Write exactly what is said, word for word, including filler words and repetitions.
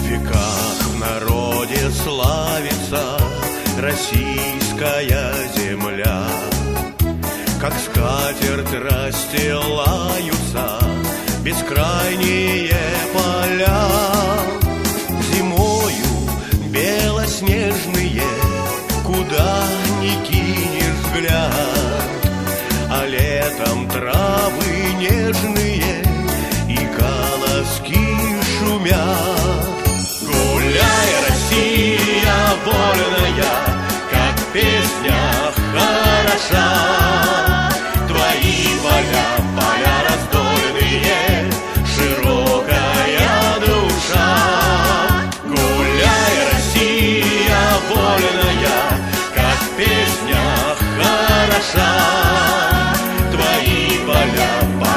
веках в народе славится российская земля. Как скатерть расстилаются бескрайние поля. Зимою белоснежные, куда ни кинешь взгляд, а летом травы нежные и колоски шумят. Гуляй, Россия вольная, как песня хороша. Твои поля, поля раздольные, широкая душа. Гуляй, Россия вольная, как песня хороша. Твои поля, поля